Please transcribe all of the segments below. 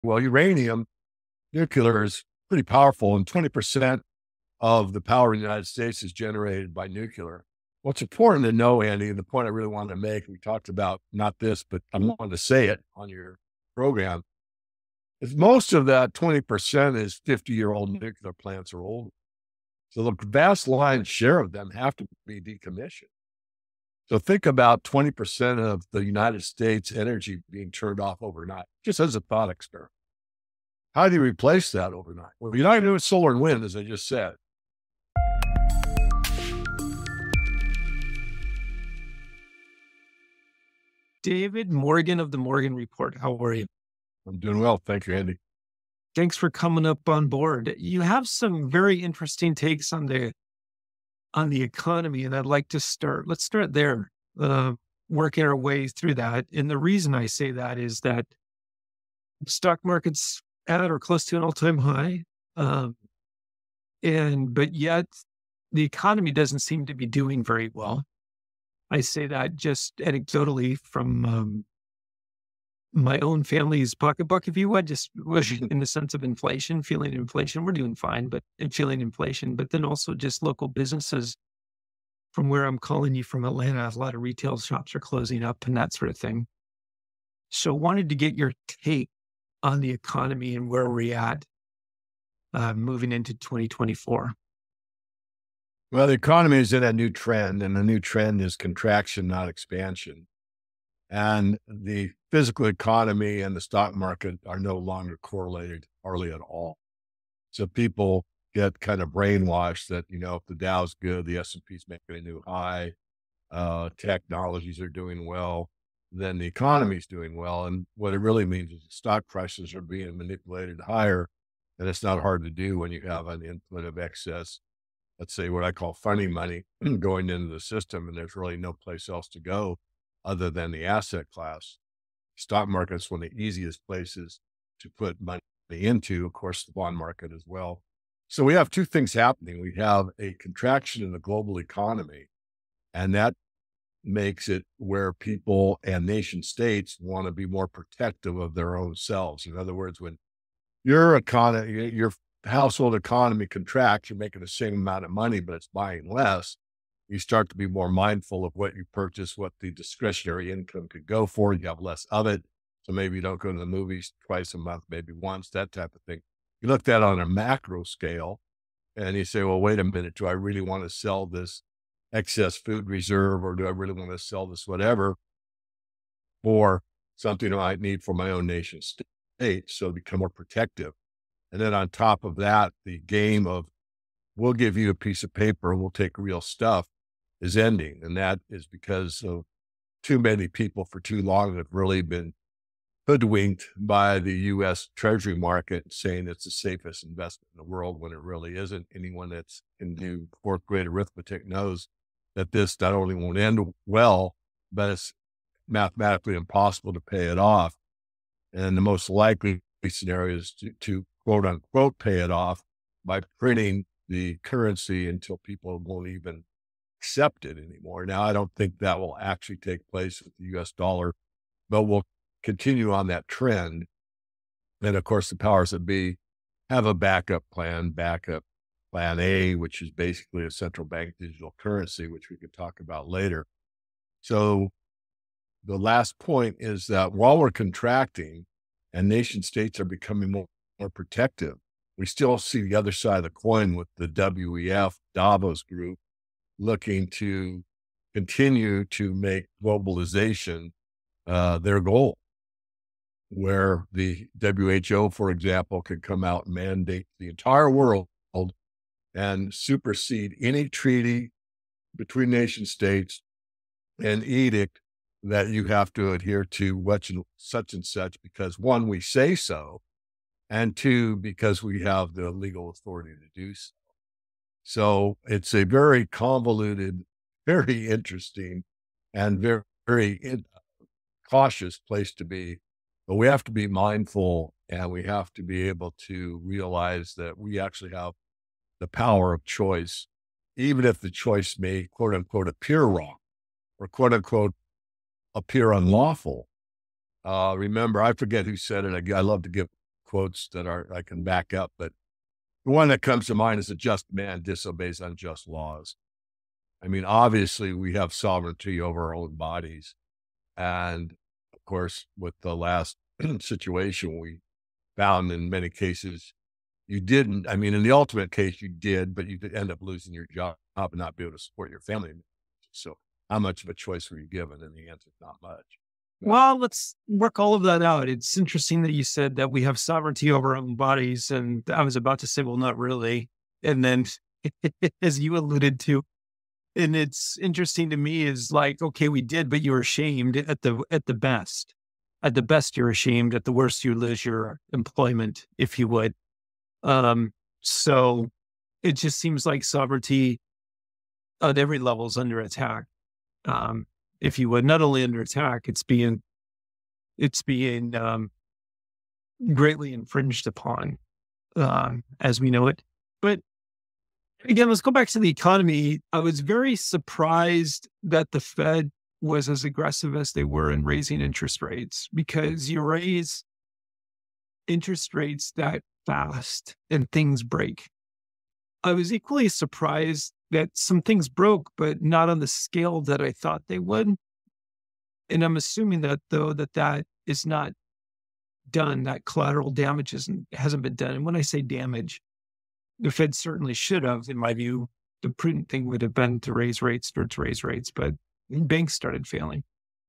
Well, uranium, nuclear is pretty powerful, and 20% of the power in the United States is generated by nuclear. What's important to know, Andy, and the point I really wanted to make, we talked about not this, but I wanted to say it on your program, is most of that 20% is 50-year-old nuclear plants or older. So the vast lion's share of them have to be decommissioned. So think about 20% of the United States energy being turned off overnight, just as a thought experiment. How do you replace that overnight? Well, you're not going to do it solar and wind, as I just said. David Morgan of the Morgan Report. How are you? I'm doing well. Thank you, Andy. Thanks for coming up on board. You have some very interesting takes on the economy, and I'd like to start. Let's start there, working our way through that. And the reason I say that is that stock market's at or close to an all-time high, but yet the economy doesn't seem to be doing very well. I say that just anecdotally from my own family's pocketbook, if you would, just in the sense of inflation, feeling inflation. We're doing fine, but feeling inflation, but then also just local businesses from where I'm calling you from Atlanta. A lot of retail shops are closing up and that sort of thing. So wanted to get your take on the economy and where we're at moving into 2024. Well, the economy is in a new trend, and the new trend is contraction, not expansion. And the physical economy and the stock market are no longer correlated hardly at all. So people get kind of brainwashed that, if the Dow's good, the S&P's making a new high, technologies are doing well, then the economy's doing well. And what it really means is the stock prices are being manipulated higher. And it's not hard to do when you have an input of excess, let's say what I call funny money going into the system, and there's really no place else to go other than the asset class. Stock market's one of the easiest places to put money into, of course, the bond market as well. So we have two things happening. We have a contraction in the global economy, and that makes it where people and nation states want to be more protective of their own selves. In other words, when your household economy contracts, you're making the same amount of money, but it's buying less. You start to be more mindful of what you purchase, what the discretionary income could go for. You have less of it. So maybe you don't go to the movies twice a month, maybe once, that type of thing. You look at that on a macro scale and you say, well, wait a minute, do I really want to sell this excess food reserve, or do I really want to sell this whatever for something I might need for my own nation state? So become more protective. And then on top of that, the game of we'll give you a piece of paper and we'll take real stuff is ending. And that is because of too many people for too long have really been hoodwinked by the U.S. Treasury market, saying it's the safest investment in the world when it really isn't. Anyone that can do fourth grade arithmetic knows that this not only won't end well, but it's mathematically impossible to pay it off. And the most likely scenario is to quote unquote pay it off by printing the currency until people won't even accept it anymore. Now, I don't think that will actually take place with the US dollar, but we'll continue on that trend. And of course, the powers that be have a backup plan A, which is basically a central bank digital currency, which we could talk about later. So the last point is that while we're contracting and nation states are becoming more protective, we still see the other side of the coin with the WEF Davos group looking to continue to make globalization their goal, where the WHO, for example, could come out and mandate the entire world and supersede any treaty between nation states and edict that you have to adhere to such and such, because one, we say so, and two, because we have the legal authority to do so. So it's a very convoluted, very interesting, and very cautious place to be. But we have to be mindful, and we have to be able to realize that we actually have the power of choice, even if the choice may, quote unquote, appear wrong or quote unquote, appear unlawful. Remember, I forget who said it. I love to give quotes that I can back up, but the one that comes to mind is a just man disobeys unjust laws. I mean, obviously we have sovereignty over our own bodies. And of course, with the last situation, we found in many cases you didn't. I mean, in the ultimate case, you did, but you did end up losing your job and not be able to support your family. So how much of a choice were you given? And the answer is not much. Well, let's work all of that out. It's interesting that you said that we have sovereignty over our own bodies. And I was about to say, well, not really. And then, as you alluded to, and it's interesting to me is like, okay, we did, but you were ashamed at the best. At the best, you're ashamed. At the worst, you lose your employment, if you would. So it just seems like sovereignty at every level is under attack. If you would, not only under attack, it's being greatly infringed upon, as we know it. But again, let's go back to the economy. I was very surprised that the Fed was as aggressive as they were in raising interest rates, because you raise interest rates that fast and things break. I was equally surprised that some things broke, but not on the scale that I thought they would. And I'm assuming that though, that is not done, that collateral damage hasn't been done. And when I say damage, the Fed certainly should have, in my view. The prudent thing would have been to raise rates, but banks started failing.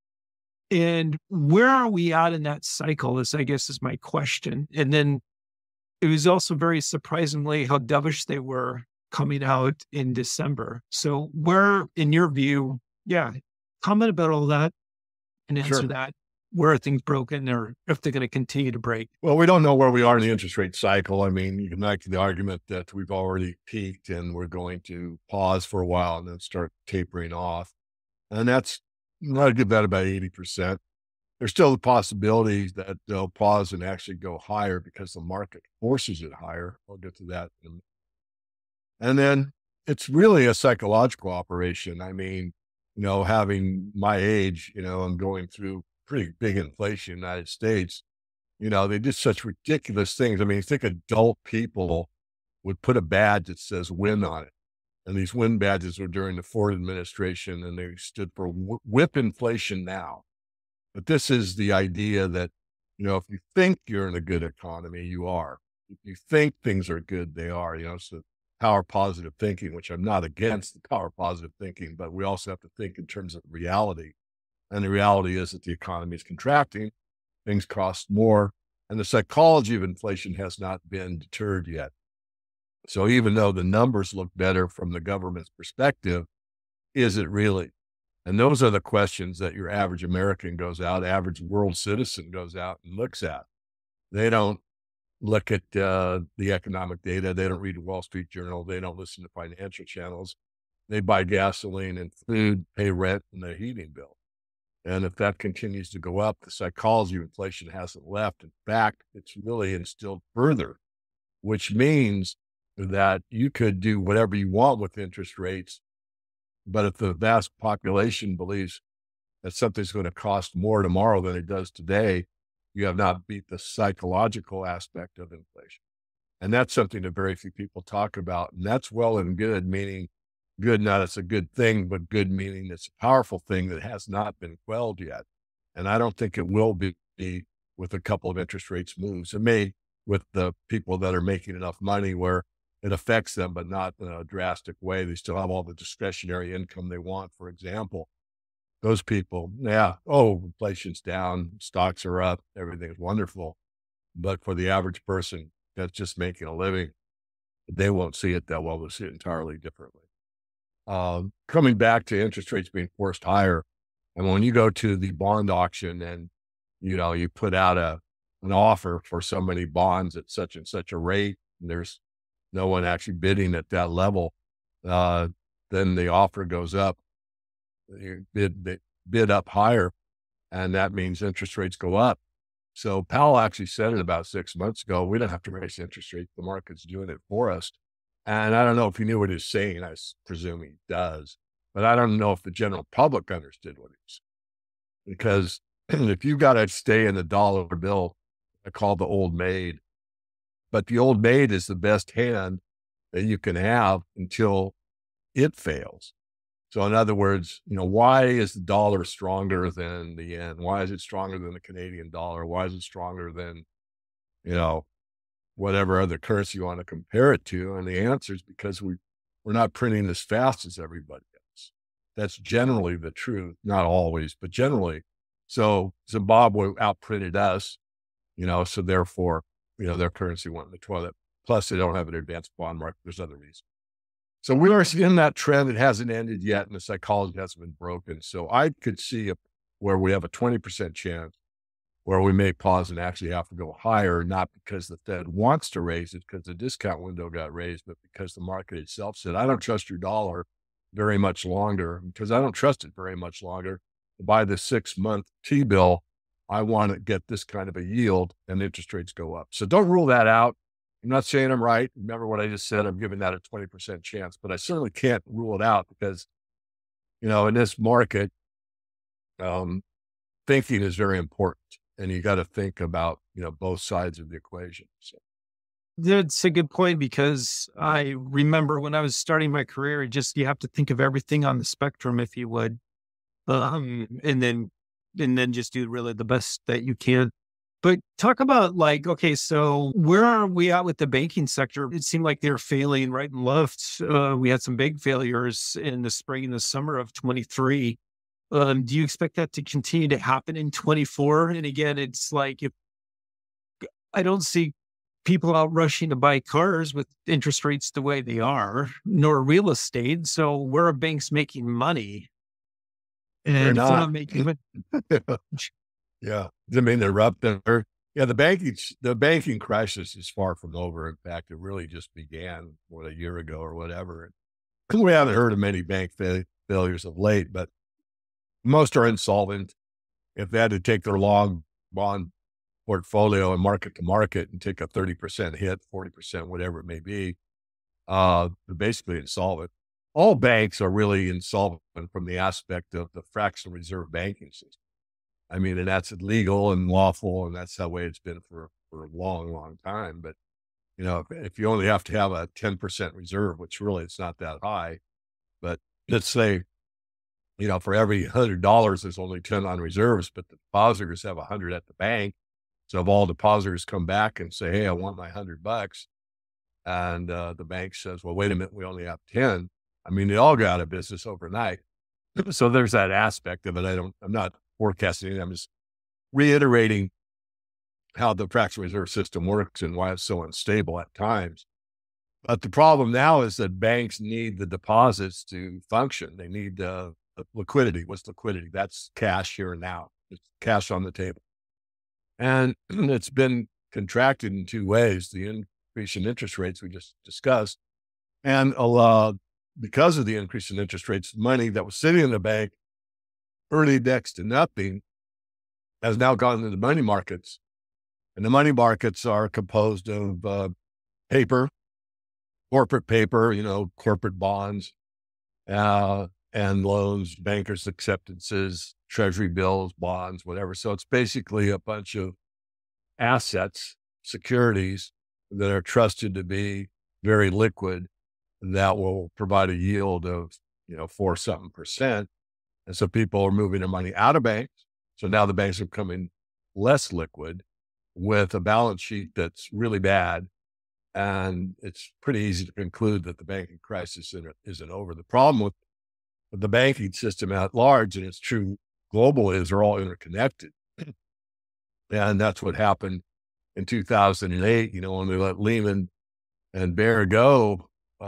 And where are we at in that cycle I guess is my question. And then it was also very surprisingly how dovish they were coming out in December. So where, in your view, comment about all that and answer Sure. that. Where are things broken, or if they're going to continue to break? Well, we don't know where we are in the interest rate cycle. I mean, you can make the argument that we've already peaked and we're going to pause for a while and then start tapering off. And that's, I'd give that about 80%. There's still the possibility that they'll pause and actually go higher because the market forces it higher. I'll get to that in a minute. And then it's really a psychological operation. I mean, having my age, and going through pretty big inflation in the United States, they did such ridiculous things. I mean, you think adult people would put a badge that says win on it. And these win badges were during the Ford administration, and they stood for whip inflation now. But this is the idea that, if you think you're in a good economy, you are. If you think things are good, they are. So power positive thinking, which I'm not against the power positive thinking, but we also have to think in terms of reality. And the reality is that the economy is contracting, things cost more, and the psychology of inflation has not been deterred yet. So even though the numbers look better from the government's perspective, is it really? And those are the questions that your average American goes out, average world citizen goes out and looks at. They don't look at the economic data. They don't read the Wall Street Journal. They don't listen to financial channels. They buy gasoline and food, pay rent and their heating bill. And if that continues to go up, the psychology of inflation hasn't left. In fact, it's really instilled further, which means that you could do whatever you want with interest rates. But if the vast population believes that something's going to cost more tomorrow than it does today, you have not beat the psychological aspect of inflation. And that's something that very few people talk about. And that's well and good, meaning good, not it's a good thing, but good meaning it's a powerful thing that has not been quelled yet. And I don't think it will be with a couple of interest rates moves. It may with the people that are making enough money where it affects them, but not in a drastic way. They still have all the discretionary income they want, for example. Those people, inflation's down, stocks are up, everything's wonderful. But for the average person that's just making a living, they won't see it that well. They'll see it entirely differently. Coming back to interest rates being forced higher, and when you go to the bond auction and, you put out an offer for so many bonds at such and such a rate, and there's no one actually bidding at that level, then the offer goes up, you bid up higher, and that means interest rates go up. So Powell actually said it about 6 months ago, we don't have to raise interest rates. The market's doing it for us. And I don't know if he knew what he was saying. I presume he does, but I don't know if the general public understood what he was saying. Because if you got to stay in the dollar bill, I call the old maid, but the old maid is the best hand that you can have until it fails. So in other words, why is the dollar stronger than the yen? Why is it stronger than the Canadian dollar? Why is it stronger than, you know, whatever other currency you want to compare it to? And the answer is because we're not printing as fast as everybody else. That's generally the truth, not always, but generally. So Zimbabwe outprinted us, so therefore, their currency went in the toilet. Plus, they don't have an advanced bond market. There's other reasons. So we are in that trend. It hasn't ended yet, and the psychology hasn't been broken. So I could see where we have a 20% chance where we may pause and actually have to go higher, not because the Fed wants to raise it, because the discount window got raised, but because the market itself said, I don't trust your dollar very much longer, because I don't trust it very much longer. To buy the 6-month T-bill, I want to get this kind of a yield, and interest rates go up. So don't rule that out. I'm not saying I'm right. Remember what I just said, I'm giving that a 20% chance, but I certainly can't rule it out because, in this market, thinking is very important. And you got to think about, both sides of the equation. So. That's a good point, because I remember when I was starting my career, you have to think of everything on the spectrum, if you would, and then just do really the best that you can. But talk about okay, so where are we at with the banking sector? It seemed like they're failing right and left. We had some big failures in the spring and the summer of 23. Do you expect that to continue to happen in 24? And again, it's like, if I don't see people out rushing to buy cars with interest rates the way they are, nor real estate. So where are banks making money? And they're not making money. Yeah. Didn't mean to interrupt them. The banking crisis is far from over. In fact, it really just began a year ago or whatever. We haven't heard of many bank failures of late, but most are insolvent. If they had to take their long bond portfolio and market to market and take a 30% hit, 40%, whatever it may be, they're basically insolvent. All banks are really insolvent from the aspect of the fractional reserve banking system. I mean, and that's legal and lawful, and that's the way it's been for a long, long time. But, if you only have to have a 10% reserve, which really it's not that high, but let's say, for every $100, there's only 10 on reserves, but the depositors have 100 at the bank. So if all depositors come back and say, hey, I want my $100, and the bank says, well, wait a minute, we only have 10. I mean, they all got out of business overnight. So there's that aspect of it. I'm not forecasting it. I'm just reiterating how the fractional reserve system works and why it's so unstable at times. But the problem now is that banks need the deposits to function. They need liquidity. What's liquidity? That's cash here and now. It's cash on the table. And it's been contracted in two ways: the increase in interest rates we just discussed, and because of the increase in interest rates, money that was sitting in the bank, earning next to nothing, has now gone into the money markets. And the money markets are composed of paper, corporate paper, corporate bonds, and loans, bankers' acceptances, treasury bills, bonds, whatever. So it's basically a bunch of assets, securities that are trusted to be very liquid, that will provide a yield of, 4-something%. And so people are moving their money out of banks. So now the banks are becoming less liquid with a balance sheet that's really bad. And it's pretty easy to conclude that the banking crisis isn't over. The problem with the banking system at large, and it's true globally, is they're all interconnected. And that's what happened in 2008, when they let Lehman and Bear go.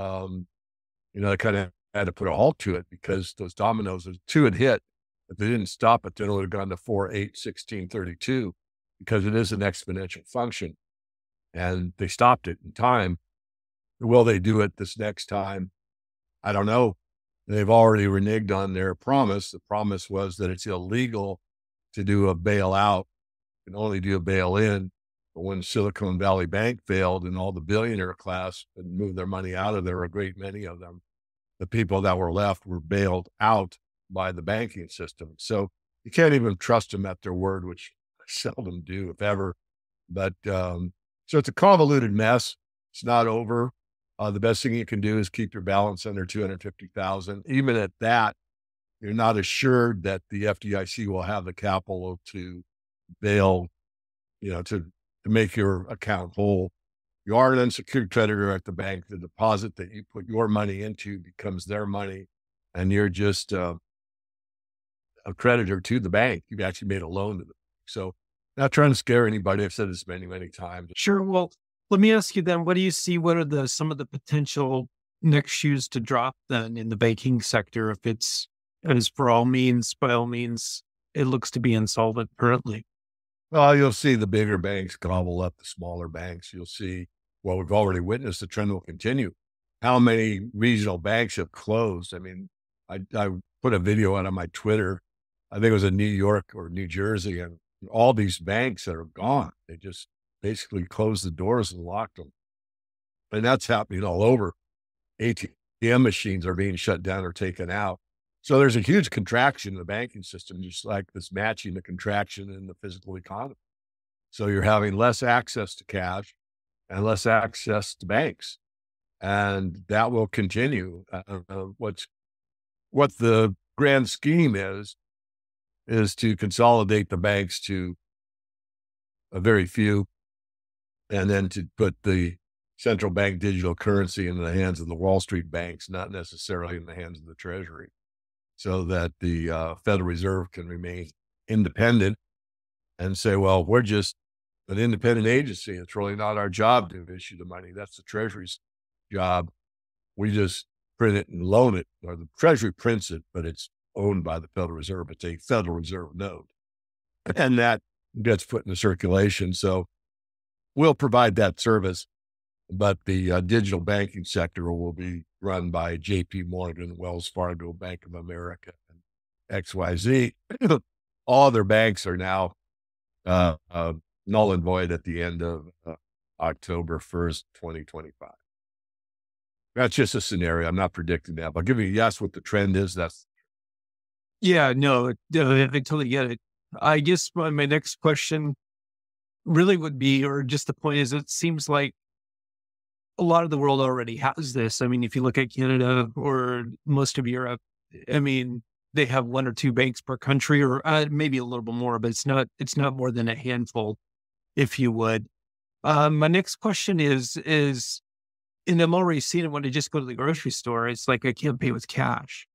They kind of had to put a halt to it because those dominoes, two had hit. If they didn't stop it, then it would have gone to 4, 8, 16, 32, because it is an exponential function. And they stopped it in time. Will they do it this next time? I don't know. They've already reneged on their promise. The promise was that it's illegal to do a bailout. You can only do a bail-in. But when Silicon Valley Bank failed and all the billionaire class had moved their money out of there, a great many of them, the people that were left were bailed out by the banking system. So you can't even trust them at their word, which I seldom do, if ever. But So it's a convoluted mess. It's not over. The best thing you can do is keep your balance under 250,000. Even at that, you're not assured that the FDIC will have the capital to bail, to make your account whole. You are an unsecured creditor at the bank. The deposit that you put your money into becomes their money, and you're just a creditor to the bank. You've actually made a loan to them. So, not trying to scare anybody. I've said this many, many times. Sure. Well, let me ask you then, what do you see? What are some of the potential next shoes to drop then in the banking sector if it's, as by all means, it looks to be insolvent currently? Well, you'll see the bigger banks gobble up the smaller banks. You'll see, well, we've already witnessed the trend will continue. How many regional banks have closed? I mean, I put a video out on my Twitter. I think it was in New York or New Jersey, and all these banks that are gone. They just basically closed the doors and locked them. And that's happening all over. ATM machines are being shut down or taken out. So there's a huge contraction in the banking system, just like this matching the contraction in the physical economy. So you're having less access to cash and less access to banks. And that will continue. What the grand scheme is to consolidate the banks to a very few, and then to put the central bank digital currency in the hands of the Wall Street banks, not necessarily in the hands of the Treasury, so that the Federal Reserve can remain independent and say, well, we're just an independent agency. It's really not our job to issue the money. That's the Treasury's job. We just print it and loan it, or the Treasury prints it, but it's owned by the Federal Reserve. It's a Federal Reserve note, and that gets put into circulation. So we'll provide that service, but the digital banking sector will be run by JP Morgan, Wells Fargo, Bank of America, and XYZ. All other banks are now null and void at the end of October 1st, 2025. That's just a scenario. I'm not predicting that, but I'll give you a yes what the trend is. Yeah, no, I totally get it. I guess my next question really would be, or just the point is, it seems like a lot of the world already has this. I mean, if you look at Canada or most of Europe, I mean, they have one or two banks per country, or maybe a little bit more, but it's not more than a handful, if you would. My next question is, and I'm already seeing it when I just go to the grocery store. It's like I can't pay with cash.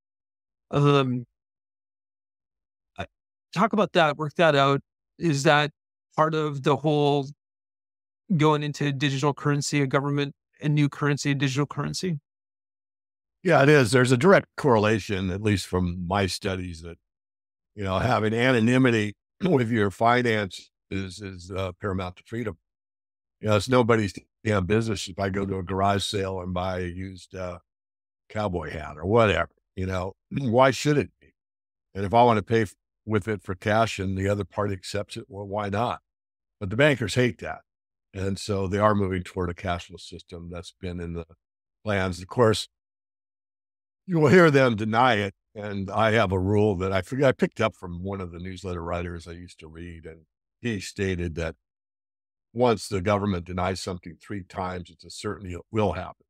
Talk about that, work that out. Is that part of the whole going into digital currency, a government, a new currency, a digital currency? Yeah, it is. There's a direct correlation, at least from my studies, that, having anonymity with your finance is paramount to freedom. It's nobody's business if I go to a garage sale and buy a used cowboy hat or whatever, why should it be? And if I want to pay with it for cash and the other party accepts it, well, why not? But the bankers hate that. And so they are moving toward a cashless system. That's been in the plans. Of course, you will hear them deny it. And I have a rule that I picked up from one of the newsletter writers I used to read. And he stated that once the government denies something 3 times, it's a certainty it will happen.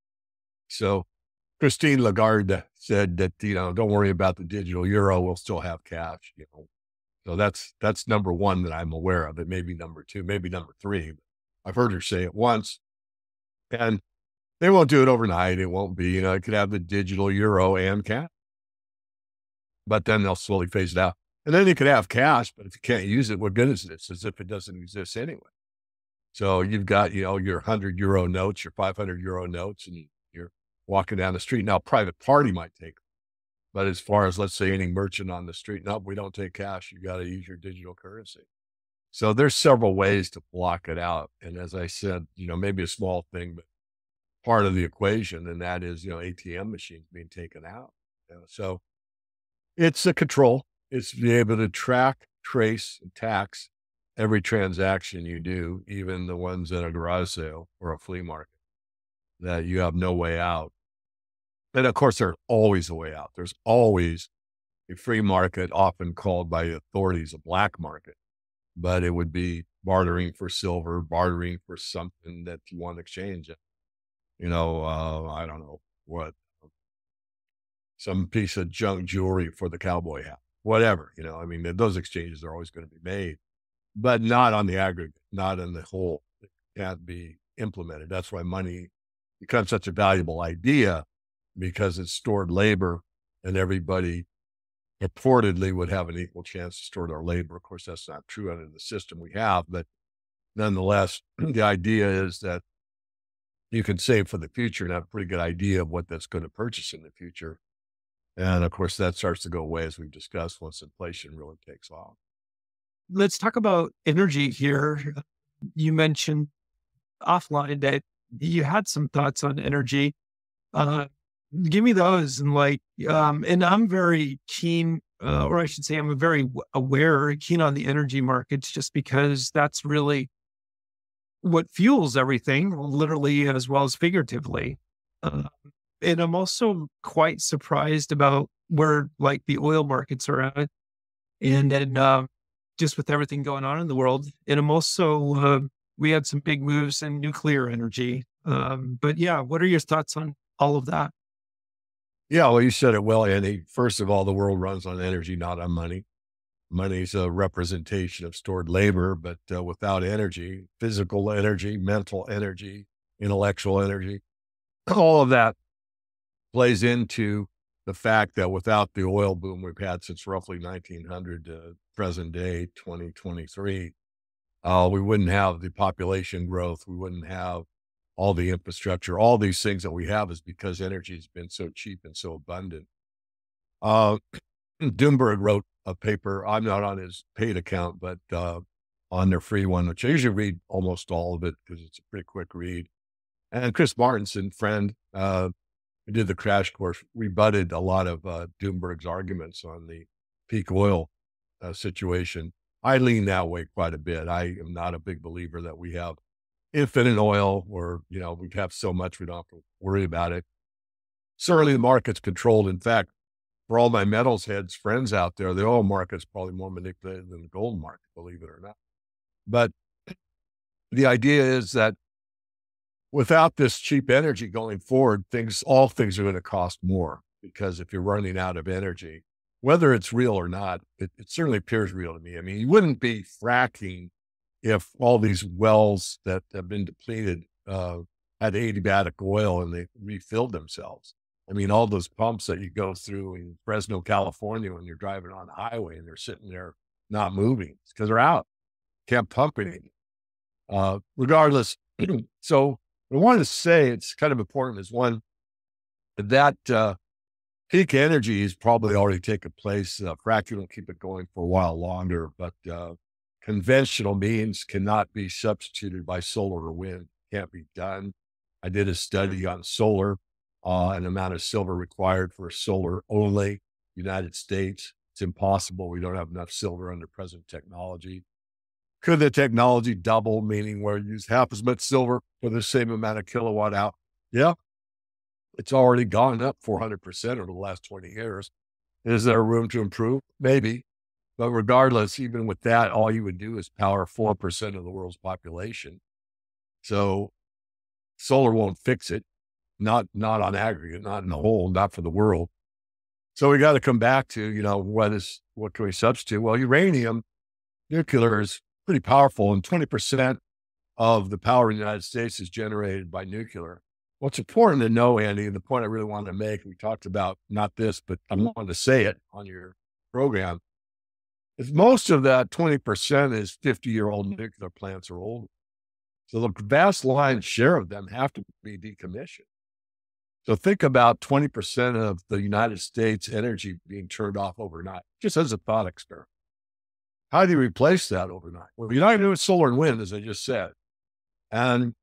So Christine Lagarde said that, don't worry about the digital euro. We'll still have cash, So that's number one that I'm aware of. It may be number 2, maybe number 3. I've heard her say it once, and they won't do it overnight. It won't be, it could have the digital euro and cash, but then they'll slowly phase it out. And then you could have cash, but if you can't use it, what good is it? It's as if it doesn't exist anyway. So you've got, your 100 euro notes, your 500 euro notes, and you're walking down the street. Now, a private party might take them. But as far as, let's say, any merchant on the street, no, we don't take cash. You got to use your digital currency. So there's several ways to block it out. And as I said, maybe a small thing, but part of the equation, and that is, ATM machines being taken out. So it's a control. It's to be able to track, trace, and tax every transaction you do, even the ones at a garage sale or a flea market, that you have no way out. And of course, there's always a way out. There's always a free market, often called by authorities a black market. but it would be bartering for silver, bartering for something that you want to exchange. I don't know what, some piece of junk jewelry for the cowboy hat, whatever. I mean, those exchanges are always going to be made, but not on the aggregate, not in the whole. It can't be implemented. That's why money becomes such a valuable idea, because it's stored labor, and everybody purportedly would have an equal chance to store their labor. Of course, that's not true under the system we have, but nonetheless, the idea is that you can save for the future and have a pretty good idea of what that's going to purchase in the future. And of course, that starts to go away, as we've discussed, once inflation really takes off. Let's talk about energy here. You mentioned offline that you had some thoughts on energy. Uh, Give me those. And I'm very keen, or I should say, I'm very aware, keen on the energy markets, just because that's really what fuels everything, literally as well as figuratively. Uh, and I'm also quite surprised about where the oil markets are at, and then just with everything going on in the world. And I'm also we had some big moves in nuclear energy. But yeah, what are your thoughts on all of that? Yeah, well, you said it well, Andy. First of all, the world runs on energy, not on money. Money's a representation of stored labor, but without energy, physical energy, mental energy, intellectual energy, all of that plays into the fact that without the oil boom we've had since roughly 1900 to present day 2023, we wouldn't have the population growth. We wouldn't have all the infrastructure. All these things that we have is because energy has been so cheap and so abundant. Uh, Doomberg wrote a paper. I'm not on his paid account, but on their free one, which I usually read almost all of it because it's a pretty quick read. And Chris Martenson, friend, who did the crash course, rebutted a lot of Doomberg's arguments on the peak oil situation. I lean that way quite a bit. I am not a big believer that we have infinite oil, or, we have so much we don't have to worry about it. Certainly the market's controlled. In fact, for all my metals heads friends out there, the oil market's probably more manipulated than the gold market, believe it or not. But the idea is that without this cheap energy going forward, all things are going to cost more, because if you're running out of energy, whether it's real or not, it certainly appears real to me. I mean, you wouldn't be fracking if all these wells that have been depleted had adiabatic oil and they refilled themselves. I mean, all those pumps that you go through in Fresno, California, when you're driving on the highway and they're sitting there not moving, it's because they're out. Can't pump anything. Regardless, so what I wanted to say, it's kind of important, is one, that peak energy has probably already taken place. Fracking will keep it going for a while longer, but conventional means cannot be substituted by solar or wind. Can't be done. I did a study on solar, and the amount of silver required for solar only United States. It's impossible. We don't have enough silver under present technology. Could the technology double, meaning where you use half as much silver for the same amount of kilowatt hour? Yeah, it's already gone up 400% over the last 20 years. Is there room to improve? Maybe. But regardless, even with that, all you would do is power 4% of the world's population. So solar won't fix it, not on aggregate, not in the whole, not for the world. So we got to come back to, what can we substitute? Well, uranium, nuclear is pretty powerful, and 20% of the power in the United States is generated by nuclear. What's important to know, Andy, and the point I really wanted to make, we talked about not this, but I wanted to say it on your program, is most of that 20% is 50-year-old nuclear plants or older. So the vast lion's share of them have to be decommissioned. So think about 20% of the United States energy being turned off overnight, just as a thought experiment. How do you replace that overnight? Well, you're not going to do it with solar and wind, as I just said. And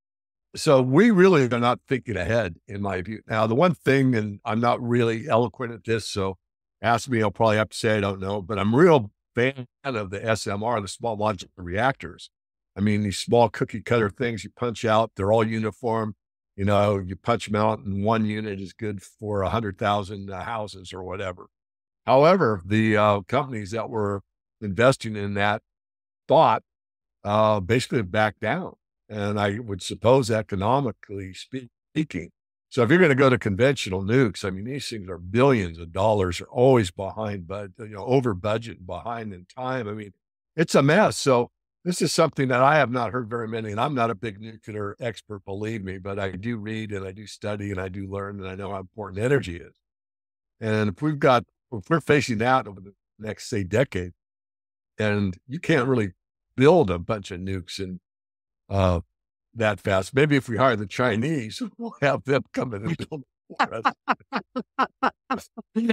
so we really are not thinking ahead, in my view. Now, the one thing, and I'm not really eloquent at this, so ask me, I'll probably have to say I don't know, but I'm a real fan of the SMR, the small modular reactors. I mean, these small cookie cutter things you punch out, they're all uniform. You punch them out, and one unit is good for 100,000 houses or whatever. However, the companies that were investing in that thought basically back down. And I would suppose economically speaking. So if you're going to go to conventional nukes, I mean, these things are billions of dollars, are always behind, but over budget, behind in time. I mean, it's a mess. So this is something that I have not heard very many, and I'm not a big nuclear expert, believe me, but I do read and I do study and I do learn, and I know how important energy is. And if we're facing that over the next, say, decade, and you can't really build a bunch of nukes in that fast. Maybe if we hire the Chinese, we'll have them come in and build for us.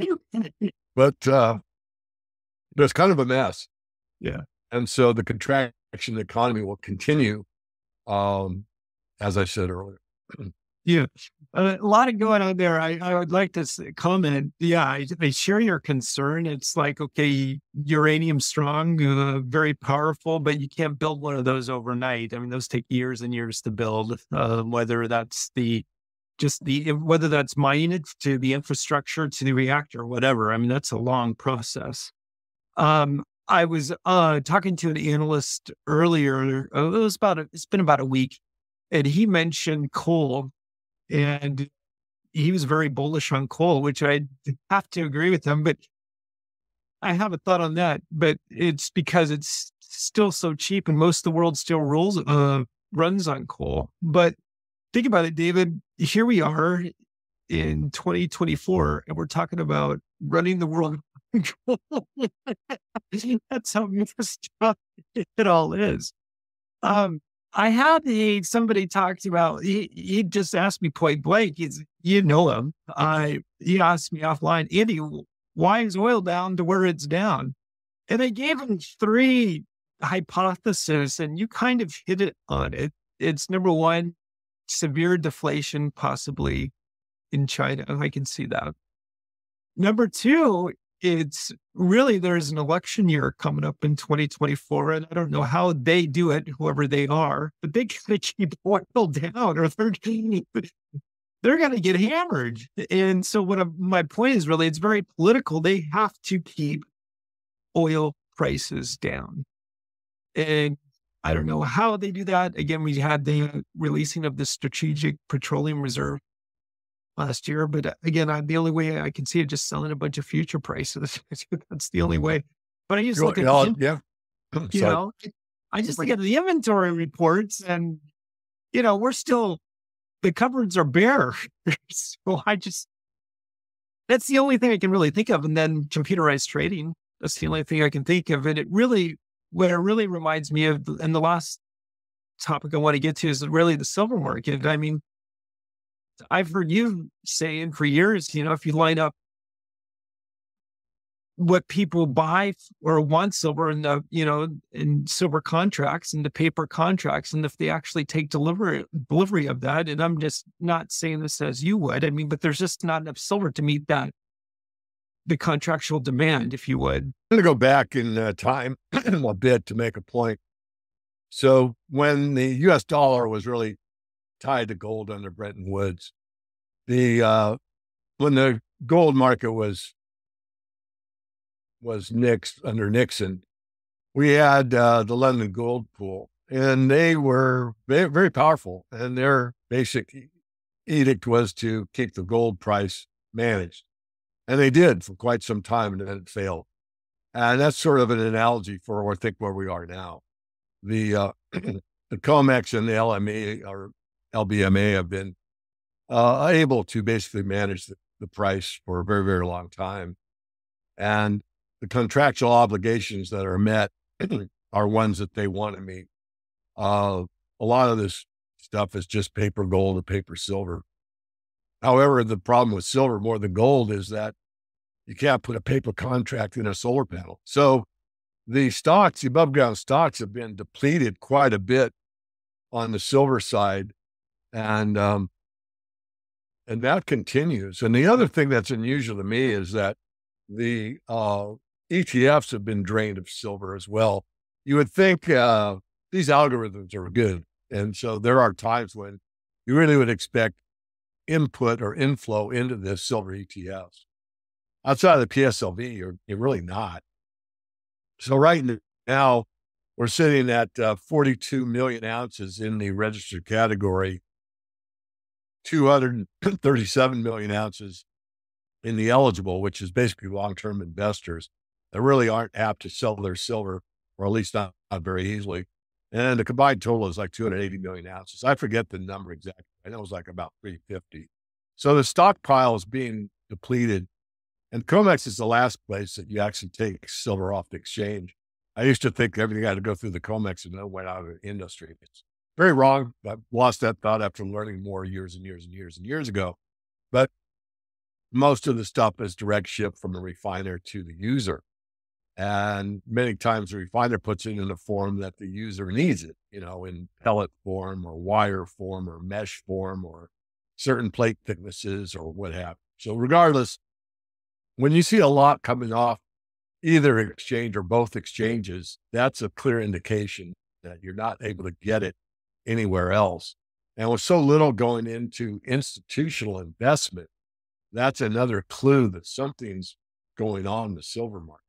But there's kind of a mess. Yeah. And so the contraction economy will continue, as I said earlier. Yeah. A lot of going on there. I would like to comment. Yeah, I share your concern. It's like, okay, uranium strong, very powerful, but you can't build one of those overnight. I mean, those take years and years to build, whether that's whether that's mining it to the infrastructure, to the reactor, whatever. I mean, that's a long process. I was talking to an analyst earlier. It's been about a week, and he mentioned coal. And he was very bullish on coal, which I have to agree with him, but I have a thought on that. But it's because it's still so cheap and most of the world still runs on coal. But think about it, David. Here we are in 2024, and we're talking about running the world. That's how messed up it all is. I had somebody talked about, he just asked me point blank, you know him. He asked me offline, Andy, why is oil down to where it's down? And I gave him 3 hypotheses, and you kind of hit it on it. It's number 1, severe deflation, possibly in China. I can see that. Number 2, it's really, there's an election year coming up in 2024, and I don't know how they do it, whoever they are, but they gotta keep oil down or they're going to get hammered. And so my point is really, it's very political. They have to keep oil prices down. And I don't know how they do that. Again, we had the releasing of the Strategic Petroleum Reserve last year. But again, the only way I can see it, just selling a bunch of future prices. That's the only way. But I just look at, I just look at the inventory reports, and, the cupboards are bare. So that's the only thing I can really think of. And then computerized trading, that's the only thing I can think of. And what it really reminds me of, and the last topic I want to get to is really the silver market. I mean, I've heard you saying for years, if you line up what people buy or want silver in in silver contracts and the paper contracts, and if they actually take delivery of that, and I'm just not saying this as you would, I mean, but there's just not enough silver to meet the contractual demand, if you would. I'm going to go back in time a bit to make a point. So when the US dollar was really tied to gold under Bretton Woods, when the gold market was under Nixon, we had the London Gold Pool, and they were very, very powerful. And their basic edict was to keep the gold price managed, and they did for quite some time, and then it failed. And that's sort of an analogy for, I think, where we are now. The COMEX and the LME or LBMA have been able to basically manage the price for a very, very long time. And the contractual obligations that are met are ones that they want to meet. A lot of this stuff is just paper gold or paper silver. However, the problem with silver more than gold is that you can't put a paper contract in a solar panel. So the above ground stocks have been depleted quite a bit on the silver side. And that continues. And the other thing that's unusual to me is that the ETFs have been drained of silver as well. You would think these algorithms are good. And so there are times when you really would expect input or inflow into the silver ETFs. Outside of the PSLV, you're really not. So right now, we're sitting at 42 million ounces in the registered category, 237 million ounces in the eligible, which is basically long-term investors that really aren't apt to sell their silver, or at least not very easily. And the combined total is like 280 million ounces. I forget the number exactly. I know it was like about 350. So the stockpile is being depleted. And COMEX is the last place that you actually take silver off the exchange. I used to think everything had to go through the COMEX and then went out of the industry. It's very wrong. I lost that thought after learning more years and years and years and years ago. But most of the stuff is direct ship from a refiner to the user. And many times the refiner puts it in a form that the user needs it, in pellet form or wire form or mesh form or certain plate thicknesses or what have you. So regardless, when you see a lot coming off either exchange or both exchanges, that's a clear indication that you're not able to get it anywhere else. And with so little going into institutional investment, that's another clue that something's going on in the silver market.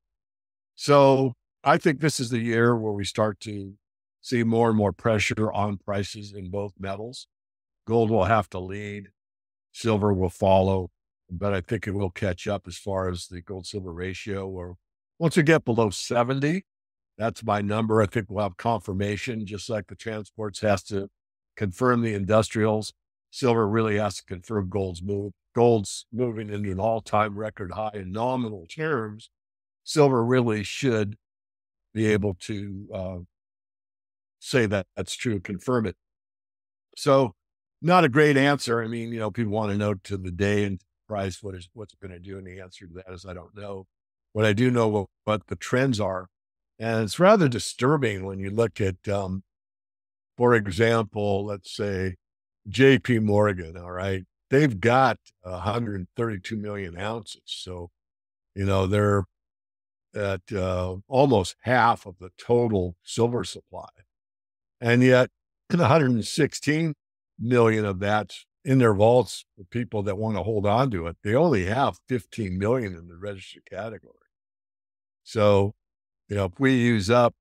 So I think this is the year where we start to see more and more pressure on prices in both metals. Gold will have to lead, silver will follow, but I think it will catch up as far as the gold silver ratio. Or once we get below 70, that's my number. I think we'll have confirmation, just like the transports has to confirm the industrials. Silver really has to confirm gold's move. Gold's moving into an all-time record high in nominal terms. Silver really should be able to say that that's true, confirm it. So not a great answer. I mean, people want to know to the day and price what's it going to do. And the answer to that is I don't know. What I do know what the trends are. And it's rather disturbing when you look at, for example, let's say JP Morgan, all right, they've got 132 million ounces. So, they're at almost half of the total silver supply. And yet 116 million of that's in their vaults for people that want to hold on to it. They only have 15 million in the registered category. So, if we use up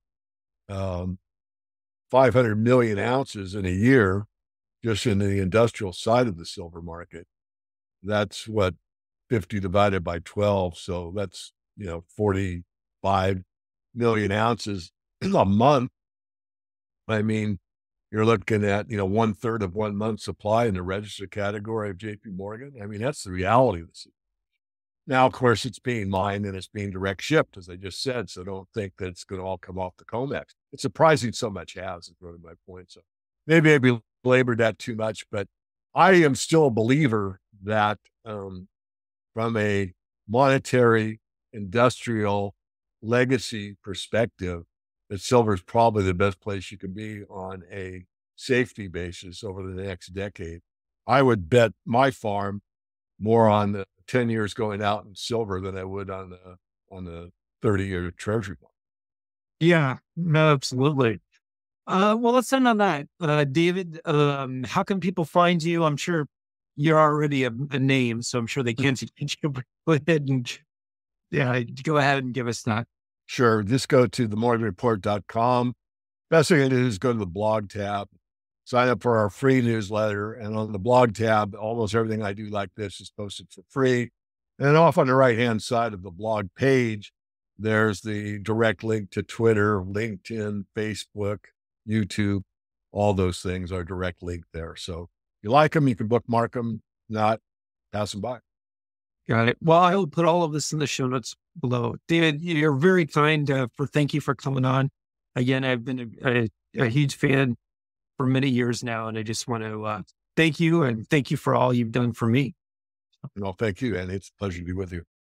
500 million ounces in a year, just in the industrial side of the silver market, that's what 50 divided by 12. So that's, 45 million ounces a month. I mean, you're looking at, 1/3 of 1 month's supply in the registered category of JP Morgan. I mean, that's the reality of this. Now, of course, it's being mined and it's being direct shipped, as I just said. So don't think that it's going to all come off the COMEX. It's surprising so much has, is really my point. So maybe I belabored that too much, but I am still a believer that from a monetary, industrial, legacy perspective, that silver is probably the best place you can be on a safety basis over the next decade. I would bet my farm more on the 10 years going out in silver than I would on the 30-year treasury bond. Yeah, no, absolutely. Well, let's end on that. David, how can people find you? I'm sure you're already a name, so I'm sure they can't see you. Go ahead and give us that. Sure. Just go to themorganreport.com. Best thing to do is go to the blog tab, sign up for our free newsletter. And on the blog tab, almost everything I do like this is posted for free. And off on the right-hand side of the blog page, there's the direct link to Twitter, LinkedIn, Facebook, YouTube. All those things are direct link there. So if you like them, you can bookmark them, not pass them by. Got it. Well, I will put all of this in the show notes below. David, you're very kind. Thank you for coming on. Again, I've been a huge fan for many years now, and I just want to thank you and thank you for all you've done for me. Well, thank you, and it's a pleasure to be with you.